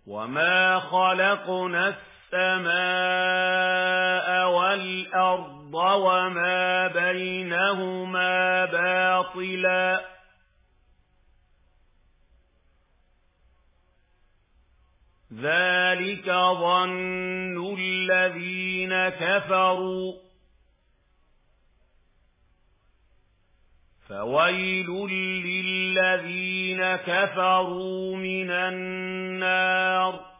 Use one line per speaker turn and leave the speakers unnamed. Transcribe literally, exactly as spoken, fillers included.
وما خلقنا السماء والأرض وما بينهما باطلا ذلك ظن الذين كفروا فويل للذين كفروا من النار